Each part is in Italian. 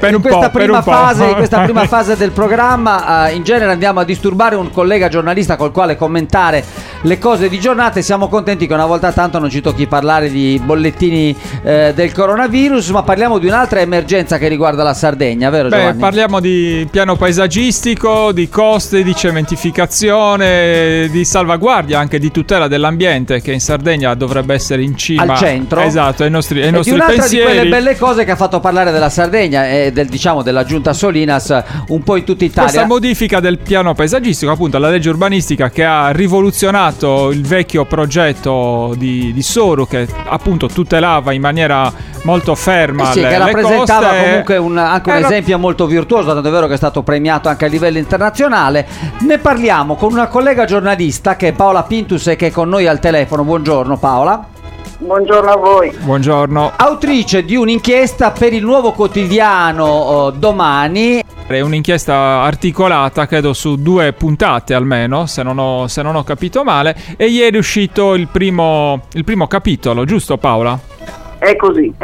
in questa prima fase del programma in genere andiamo a disturbare un collega giornalista col quale commentare le cose di giornata, e siamo contenti che una volta tanto non ci tocchi parlare di bollettini del coronavirus, ma parliamo di un'altra emergenza che riguarda la Sardegna, vero Giovanni? Parliamo di piano paesaggistico, di coste, di cementificazione, di salvaguardia, anche di tutela dell'ambiente, che in Sardegna dovrebbe essere in cima al centro. Esatto, ai nostri di un'altra pensieri. di quelle belle cose che ha fatto parlare della Sardegna e della giunta Solinas un po' in tutta Italia. Questa modifica del piano paesaggistico, appunto la legge urbanistica che ha rivoluzionato il vecchio progetto di Soru, che appunto tutelava in maniera molto ferma che rappresentava comunque anche un esempio molto virtuoso, tanto è vero che è stato premiato anche a livello internazionale. Ne parliamo con una collega giornalista che è Paola Pintus e che è con noi al telefono. Buongiorno Paola. Buongiorno a voi. Buongiorno. Autrice di un'inchiesta per il nuovo quotidiano Domani. È un'inchiesta articolata, credo su 2 puntate almeno, se non ho capito male, e ieri è uscito il primo capitolo, giusto Paola? È così.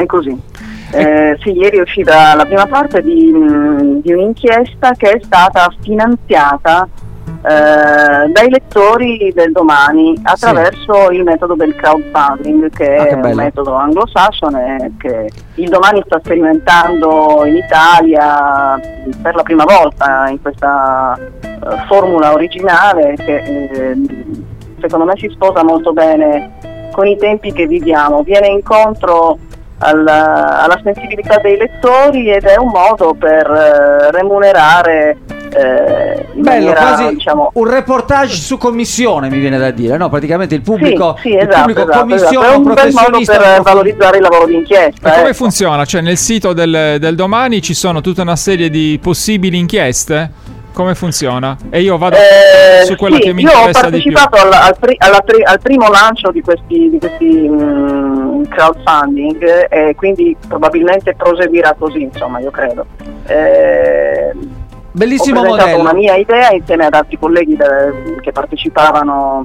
Sì, ieri è uscita la prima parte di un'inchiesta che è stata finanziata dai lettori del Domani attraverso il metodo del crowdfunding, che è un metodo anglosassone che il Domani sta sperimentando in Italia per la prima volta in questa formula originale che secondo me si sposa molto bene con i tempi che viviamo, viene incontro alla sensibilità dei lettori ed è un modo per remunerare bello, quasi un reportage su commissione, mi viene da dire, no? Praticamente il pubblico, esatto. commissione è un un bel modo per valorizzare il lavoro d'inchiesta. E come funziona? Cioè nel sito del Domani ci sono tutta una serie di possibili inchieste? Come funziona? E io vado su quella che mi interessa di più. Io ho partecipato al primo lancio di questi crowdfunding e quindi probabilmente proseguirà così, insomma, io credo. Bellissimo ho presentato modello. una mia idea insieme ad altri colleghi che partecipavano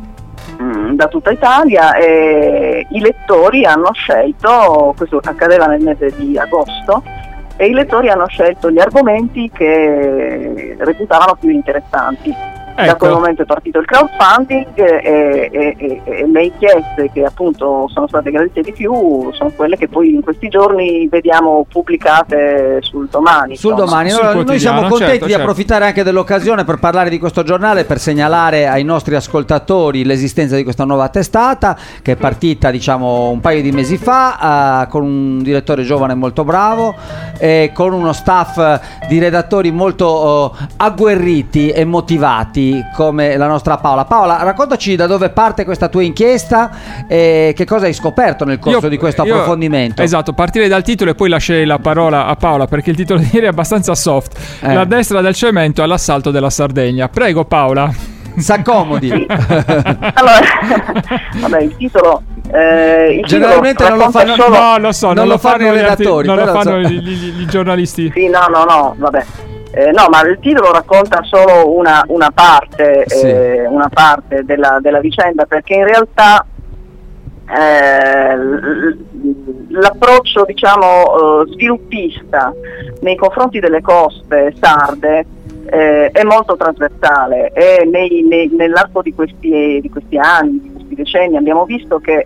da tutta Italia, e i lettori hanno scelto, questo accadeva nel mese di agosto, e i lettori hanno scelto gli argomenti che reputavano più interessanti. Ecco. Da quel momento è partito il crowdfunding e le inchieste che appunto sono state gradite di più sono quelle che poi in questi giorni vediamo pubblicate sul Domani. Domani. Noi siamo contenti di approfittare anche dell'occasione per parlare di questo giornale, per segnalare ai nostri ascoltatori l'esistenza di questa nuova testata che è partita un paio di mesi fa con un direttore giovane molto bravo e con uno staff di redattori molto agguerriti e motivati come la nostra Paola. Paola, raccontaci da dove parte questa tua inchiesta e che cosa hai scoperto nel corso di questo approfondimento. Esatto, partirei dal titolo e poi lascerei la parola a Paola, perché il titolo di ieri è abbastanza soft. La destra del cemento all'assalto della Sardegna. Prego Paola. S'accomodi. Allora, vabbè, il titolo generalmente non lo fanno solo... No, lo so, non lo fanno i redattori, non lo fanno i giornalisti. Sì, no, vabbè. No, ma il titolo racconta solo una parte, una parte della vicenda, perché in realtà l'approccio sviluppista nei confronti delle coste sarde è molto trasversale, e nell'arco di questi anni, di questi decenni abbiamo visto che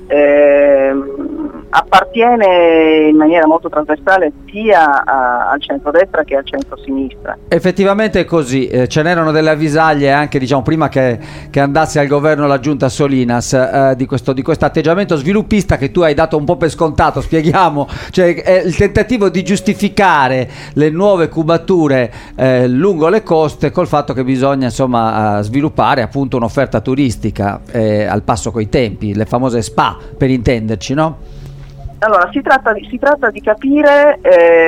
appartiene in maniera molto trasversale sia al centrodestra che al centrosinistra. Effettivamente è così, ce n'erano delle avvisaglie anche prima che andasse al governo la giunta Solinas di questo atteggiamento sviluppista che tu hai dato un po' per scontato. Spieghiamo, cioè è il tentativo di giustificare le nuove cubature lungo le coste col fatto che bisogna sviluppare appunto un'offerta turistica al passo coi tempi, le famose spa per intenderci, no? Allora, si tratta di capire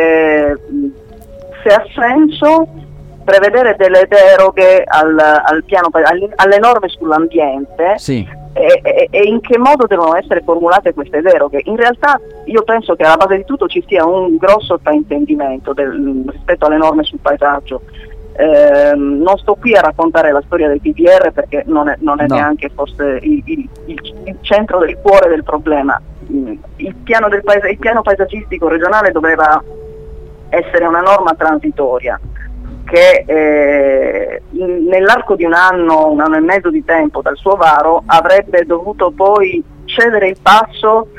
se ha senso prevedere delle deroghe al piano, alle norme sull'ambiente, sì, e in che modo devono essere formulate queste deroghe. In realtà io penso che alla base di tutto ci sia un grosso fraintendimento rispetto alle norme sul paesaggio. Non sto qui a raccontare la storia del PPR perché non è neanche forse il centro del cuore del problema. Il piano paesaggistico regionale doveva essere una norma transitoria che nell'arco di un anno e mezzo di tempo dal suo varo avrebbe dovuto poi cedere il passo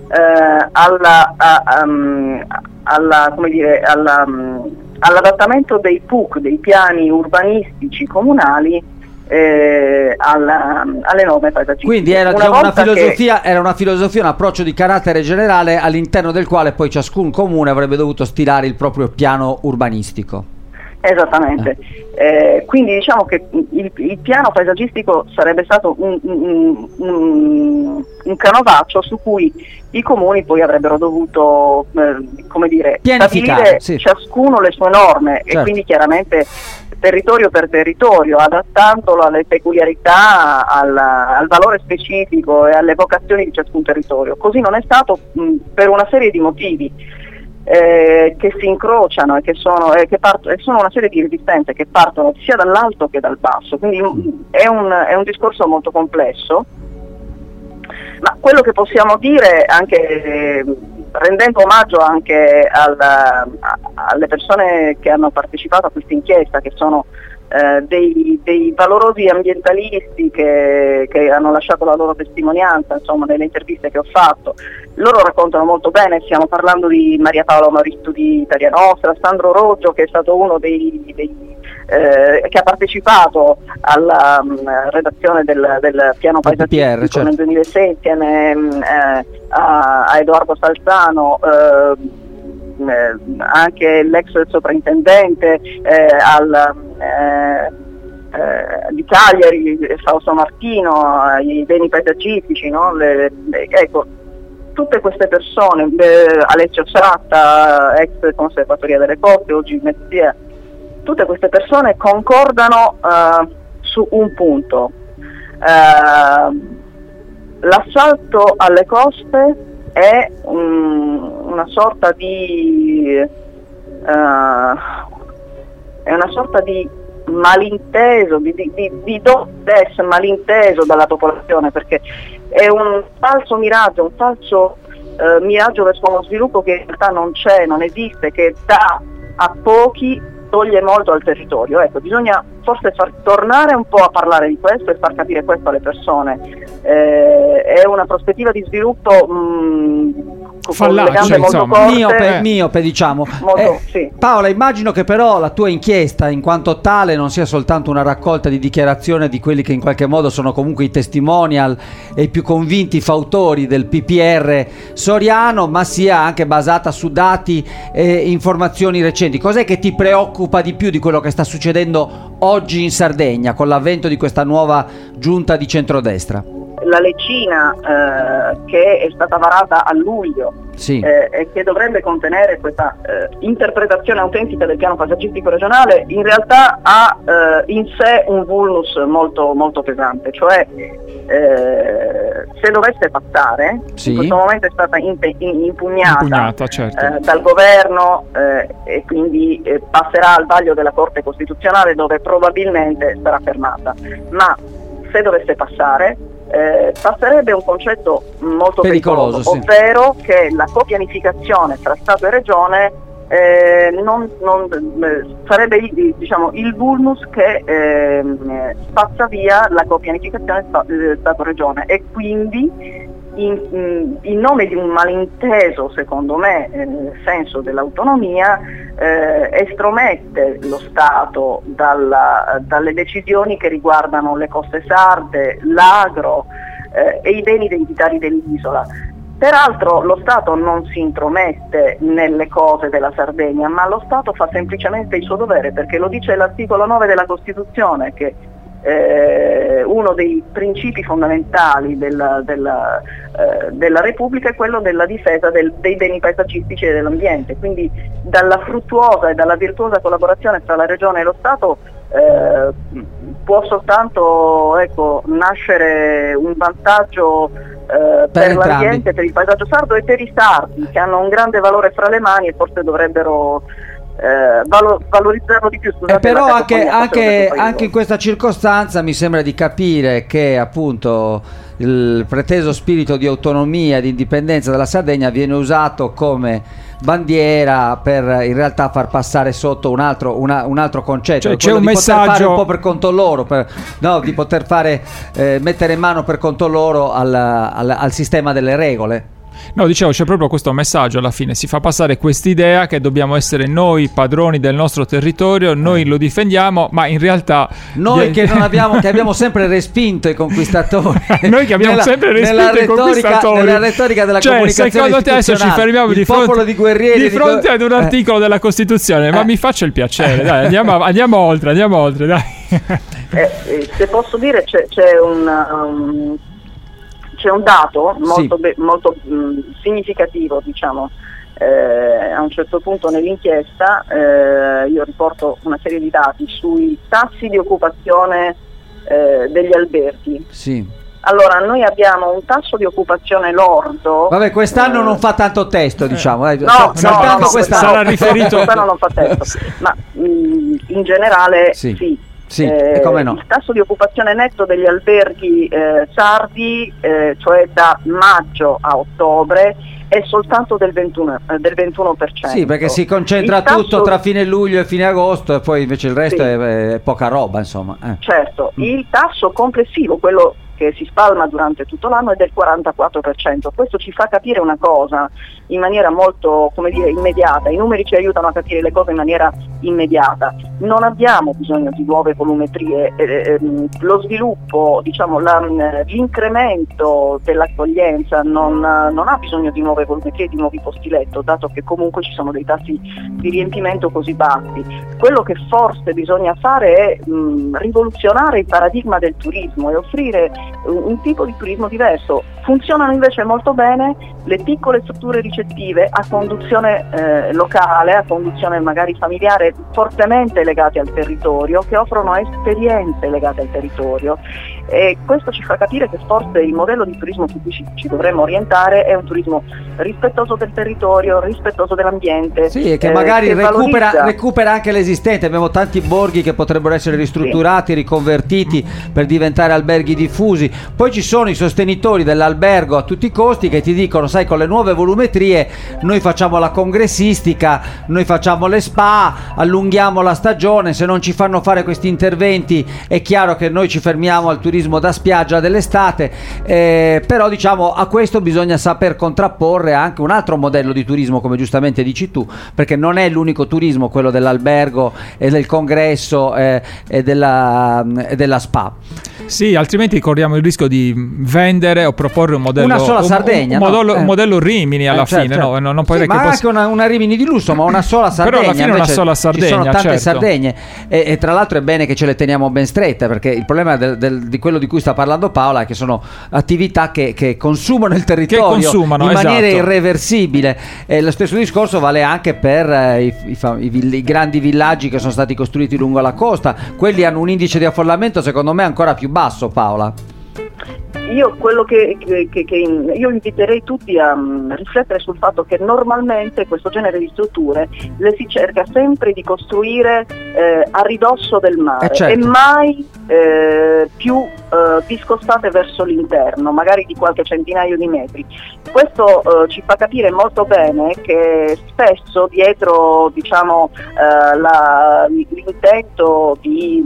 all'adattamento dei PUC, dei piani urbanistici comunali, alle norme paesaggistiche. Quindi era una filosofia, un approccio di carattere generale all'interno del quale poi ciascun comune avrebbe dovuto stilare il proprio piano urbanistico. Esattamente, quindi diciamo che il piano paesaggistico sarebbe stato un canovaccio su cui i comuni poi avrebbero dovuto stabilire ciascuno le sue norme, certo. E quindi chiaramente territorio per territorio, adattandolo alle peculiarità, al valore specifico e alle vocazioni di ciascun territorio. Così non è stato per una serie di motivi che si incrociano e che sono una serie di resistenze che partono sia dall'alto che dal basso, quindi è un discorso molto complesso, ma quello che possiamo dire, anche rendendo omaggio anche alle persone che hanno partecipato a questa inchiesta, che sono dei valorosi ambientalisti che hanno lasciato la loro testimonianza, insomma, nelle interviste che ho fatto. Loro raccontano molto bene, stiamo parlando di Maria Paola Marittu di Italia Nostra, Sandro Roggio, che è stato uno che ha partecipato alla redazione del piano paesaggistico, certo, nel 2006 insieme a Edoardo Salzano, anche l'ex sovrintendente di Cagliari, Fausto Martino, i beni paesaggistici, no? Ecco, tutte queste persone, Alessio Satta, ex Conservatoria delle Coste, oggi Mezzia, tutte queste persone concordano su un punto: l'assalto alle coste è una sorta di malinteso, di des malinteso dalla popolazione, perché è un falso miraggio, miraggio verso uno sviluppo che in realtà non c'è, non esiste, che dà a pochi, toglie molto al territorio. Ecco, bisogna forse far tornare un po' a parlare di questo e far capire questo alle persone. È una prospettiva di sviluppo fallace, molto corte, miope, diciamo. Sì. Paola, immagino che però la tua inchiesta in quanto tale non sia soltanto una raccolta di dichiarazioni di quelli che in qualche modo sono comunque i testimonial e i più convinti fautori del PPR soriano, ma sia anche basata su dati e informazioni recenti. Cos'è che ti preoccupa di più di quello che sta succedendo oggi in Sardegna con l'avvento di questa nuova giunta di centrodestra? La leggina che è stata varata a luglio, sì, e che dovrebbe contenere questa interpretazione autentica del piano paesaggistico regionale, in realtà ha in sé un vulnus molto, molto pesante, cioè se dovesse passare, sì, in questo momento è stata impugnata certo, dal governo, e quindi passerà al vaglio della Corte Costituzionale, dove probabilmente sarà fermata, ma se dovesse passare passerebbe un concetto molto pericoloso, sì, ovvero che la copianificazione tra Stato e Regione sarebbe, diciamo, il vulnus che spazza via la copianificazione Stato-Regione, e quindi in nome di un malinteso, secondo me, senso dell'autonomia, estromette lo Stato dalle decisioni che riguardano le coste sarde, l'agro e i beni identitari dell'isola. Peraltro lo Stato non si intromette nelle cose della Sardegna, ma lo Stato fa semplicemente il suo dovere, perché lo dice l'articolo 9 della Costituzione, che uno dei principi fondamentali della Repubblica è quello della difesa dei beni paesaggistici e dell'ambiente. Quindi dalla fruttuosa e dalla virtuosa collaborazione tra la Regione e lo Stato può soltanto, ecco, nascere un vantaggio per l'ambiente, per il paesaggio sardo e per i sardi, che hanno un grande valore fra le mani e forse dovrebbero valorizzarlo di più. Scusate, però anche in questa circostanza mi sembra di capire che appunto il preteso spirito di autonomia e di indipendenza della Sardegna viene usato come bandiera per in realtà far passare sotto un altro concetto, cioè, c'è un di messaggio poter fare un po' per conto loro, di poter fare mettere in mano per conto loro al sistema delle regole. No, dicevo, c'è proprio questo messaggio alla fine, si fa passare quest'idea che dobbiamo essere noi padroni del nostro territorio, noi lo difendiamo, ma in realtà noi che abbiamo sempre respinto i conquistatori, noi che abbiamo sempre respinto i conquistatori, nella retorica della comunicazione secondo te adesso ci fermiamo di fronte ad un articolo della Costituzione, ma mi faccia il piacere, dai, andiamo oltre, dai. Se posso dire, c'è un dato molto significativo, diciamo. A un certo punto nell'inchiesta io riporto una serie di dati sui tassi di occupazione degli alberghi. Sì. Allora, noi abbiamo un tasso di occupazione lordo. Vabbè, quest'anno non fa tanto testo, diciamo. No, sarà riferito. Quest'anno non fa testo, ma in generale sì. Sì, e come no? Il tasso di occupazione netto degli alberghi sardi, cioè da maggio a ottobre, è soltanto del 21%. Sì, perché si concentra tutto tra fine luglio e fine agosto, e poi invece il resto è poca roba, insomma. Certo, il tasso complessivo, quello che si spalma durante tutto l'anno, è del 44%. Questo ci fa capire una cosa in maniera molto, immediata. I numeri ci aiutano a capire le cose in maniera immediata. Non abbiamo bisogno di nuove volumetrie, lo sviluppo, l'incremento dell'accoglienza non ha bisogno di nuove volumetrie, di nuovi posti letto, dato che comunque ci sono dei tassi di riempimento così bassi. Quello che forse bisogna fare è rivoluzionare il paradigma del turismo e offrire un tipo di turismo diverso. Funzionano invece molto bene le piccole strutture ricettive a conduzione locale, a conduzione magari familiare, fortemente legate al territorio, che offrono esperienze legate al territorio, e questo ci fa capire che forse il modello di turismo su cui ci dovremmo orientare è un turismo rispettoso del territorio, rispettoso dell'ambiente. Sì, e che magari recupera anche l'esistente. Abbiamo tanti borghi che potrebbero essere ristrutturati, riconvertiti per diventare alberghi diffusi. Poi ci sono i sostenitori dell'albergo a tutti i costi che ti dicono: sai, con le nuove volumetrie noi facciamo la congressistica, noi facciamo le spa, allunghiamo la stagione, se non ci fanno fare questi interventi è chiaro che noi ci fermiamo al turismo da spiaggia dell'estate. Però diciamo, a questo bisogna saper contrapporre anche un altro modello di turismo, come giustamente dici tu, perché non è l'unico turismo quello dell'albergo e del congresso e della spa. Sì, altrimenti corriamo il rischio di vendere o proporre un modello, una sola Sardegna, un modello Rimini alla fine, certo. No, non puoi sì, ma anche una Rimini di lusso, ma una sola Sardegna. Però alla fine una sola Sardegna, ci sono tante certo. Sardegne, e tra l'altro è bene che ce le teniamo ben strette, perché il problema di quello di cui sta parlando Paola è che sono attività che consumano il territorio in maniera irreversibile. E lo stesso discorso vale anche per i grandi villaggi che sono stati costruiti lungo la costa. Quelli hanno un indice di affollamento secondo me ancora più basso, Paola. Io io inviterei tutti a riflettere sul fatto che normalmente questo genere di strutture le si cerca sempre di costruire a ridosso del mare, certo. E mai più discostate verso l'interno, magari di qualche centinaio di metri. Questo ci fa capire molto bene che spesso dietro l'intento di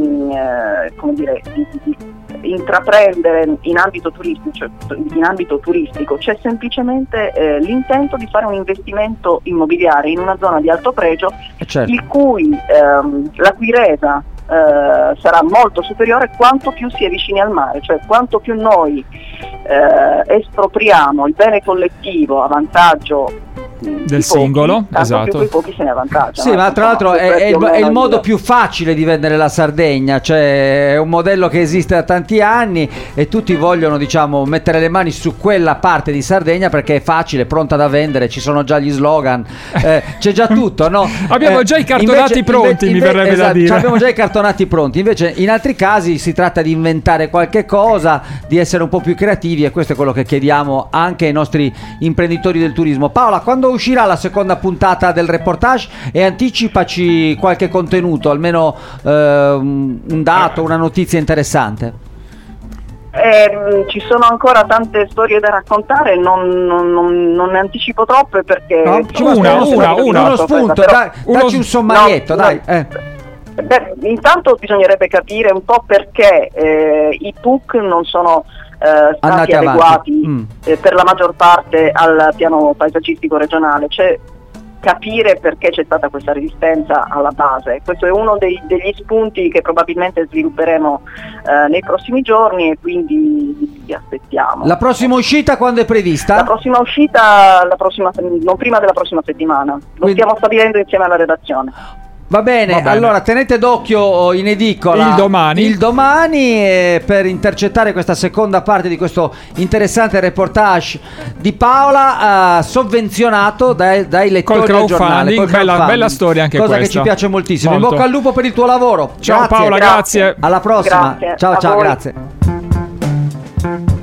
intraprendere in ambito turistico c'è semplicemente l'intento di fare un investimento immobiliare in una zona di alto pregio, certo. la cui resa sarà molto superiore quanto più si è vicini al mare, cioè quanto più noi espropriamo il bene collettivo a vantaggio del singolo, esatto. Più pochi se ne avvantaggiano. Sì, ma tra l'altro è il modo più facile di vendere la Sardegna, cioè è un modello che esiste da tanti anni e tutti vogliono mettere le mani su quella parte di Sardegna perché è facile, pronta da vendere, ci sono già gli slogan, c'è già tutto, no? Abbiamo già i cartonati pronti, mi verrebbe da dire. Abbiamo già i cartonati pronti, invece in altri casi si tratta di inventare qualche cosa, di essere un po' più creativi, e questo è quello che chiediamo anche ai nostri imprenditori del turismo. Paola, quando uscirà la seconda puntata del reportage, e anticipaci qualche contenuto, almeno un dato, una notizia interessante. Ci sono ancora tante storie da raccontare, non ne anticipo troppe perché uno spunto, dacci un sommarietto, dai. Beh, intanto bisognerebbe capire un po' perché i PUC non sono stati adeguati per la maggior parte al piano paesaggistico regionale, cioè capire perché c'è stata questa resistenza alla base. Questo è uno degli spunti che probabilmente svilupperemo nei prossimi giorni, e quindi vi aspettiamo. La prossima uscita quando è prevista? La prossima uscita non prima della prossima settimana. Lo stiamo stabilendo insieme alla redazione. Va bene, allora tenete d'occhio in edicola il domani per intercettare questa seconda parte di questo interessante reportage di Paola, sovvenzionato dai lettori del giornale. Bella storia anche cosa questa. Che ci piace moltissimo. In bocca al lupo per il tuo lavoro. Ciao, grazie. Paola, grazie. Alla prossima. Grazie. Ciao, grazie.